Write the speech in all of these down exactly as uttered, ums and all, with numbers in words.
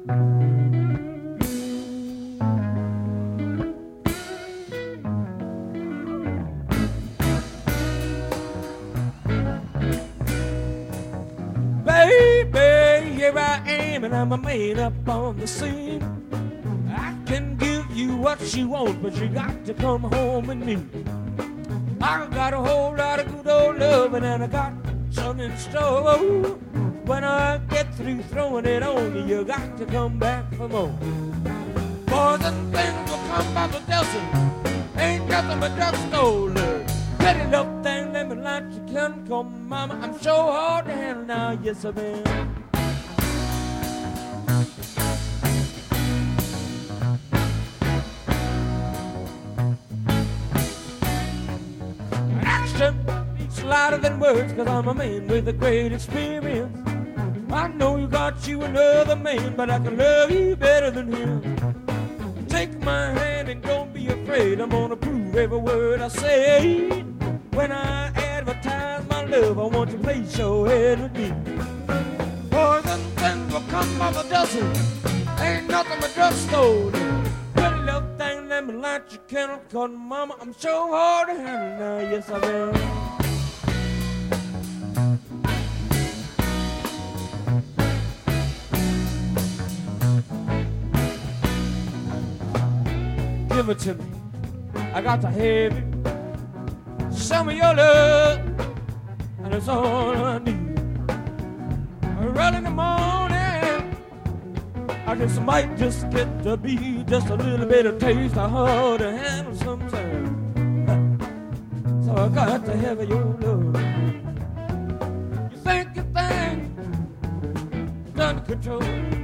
Baby, here I am, and I'm a man up on the scene. I can give you what you want, but you got to come home with me. I got a whole lot of good old loving, and I got some in store. When I get through throwing it on you, you got to come back for more. Boys and things will come by the dozen, ain't nothing but drugstore love. Pretty little thing, let me light you can come, mama. I'm so hard to handle now, yes I am. Action speaks louder than words, cause I'm a man with a great experience. I know you got you another man, but I can love you better than him. Take my hand and don't be afraid, I'm gonna prove every word I say. When I advertise my love, I want you to place your head with me. Boys and things will come by the dozen, ain't nothing but drugstore. Pretty little thing, let me light your candle, cause mama, I'm so hard to handle now, yes I am. Give it to me, I got to have it. Some of your love, and it's all I need. Early in the morning, I just might just get to be just a little bit of taste of hard to handle sometimes. So I got to have your love. You think you think it's under control.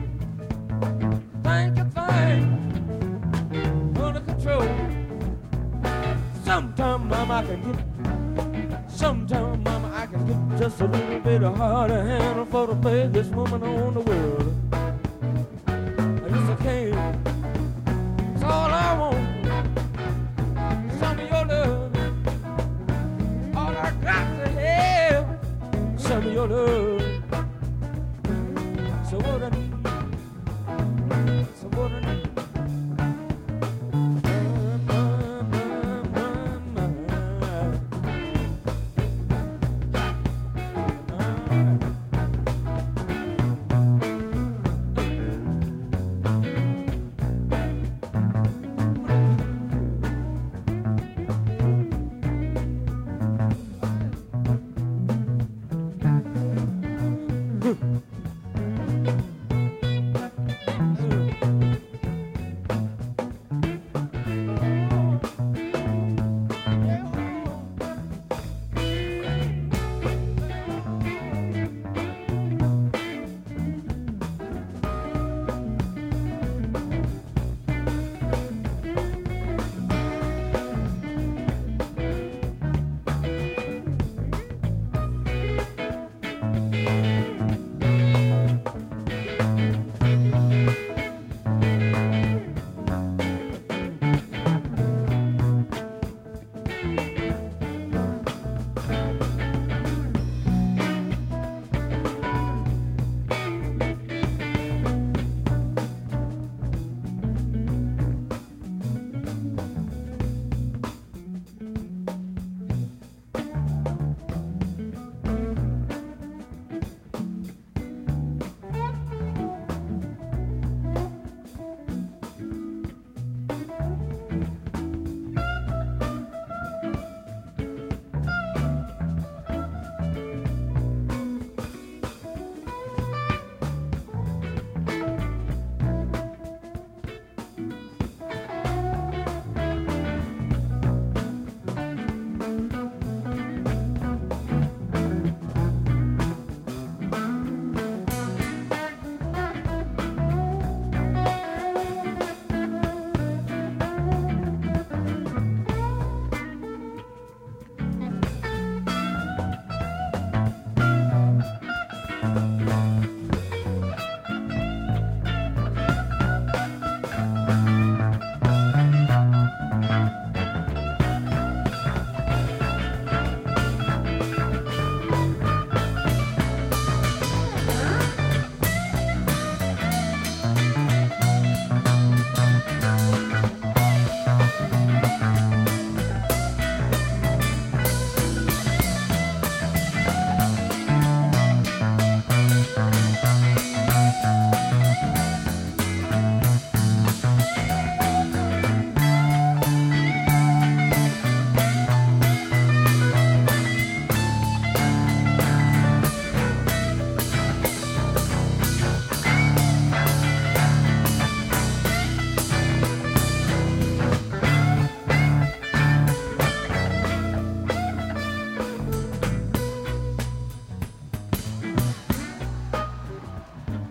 Think you think under control. Sometime, mama, I can get. Sometime, mama, I can get just a little bit of harder handle for the biggest woman on the world. I guess I can. It's all I want. Some of your love. All I got to have. Some of your love. So what I need. So what I need.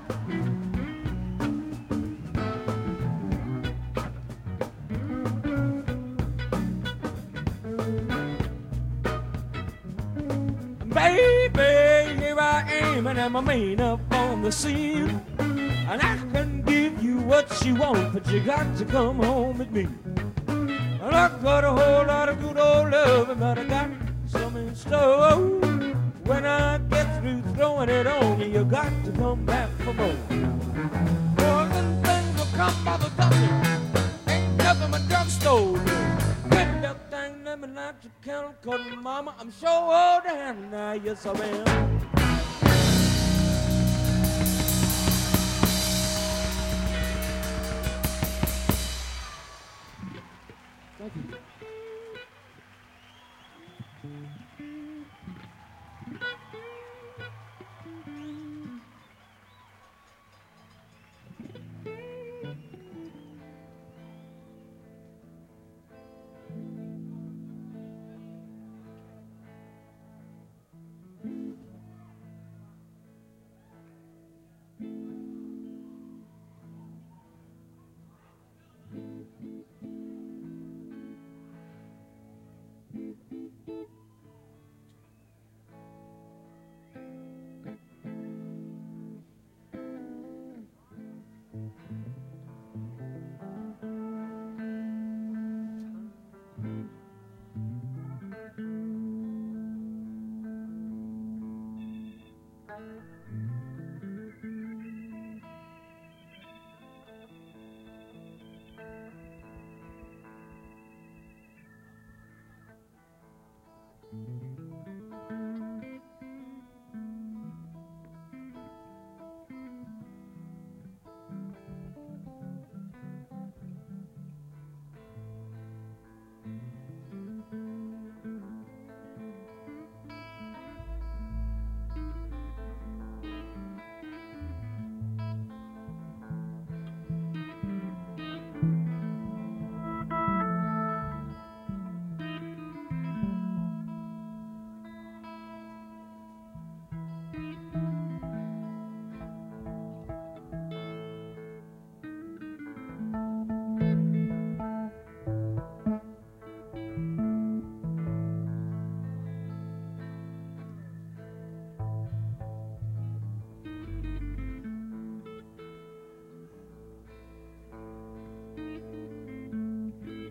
Baby, here I am, and I'm a man up on the scene. And I can give you what you want, but you got to come home with me. And I've got a whole lot of good old loving, but I got some in store. When I get through throwing it on you, you got to come back for more. More than things will come by the dozen. Ain't nothing but drugstore. Get that thing, let me light your candle, 'cause mama, I'm sure old down now, yes I am.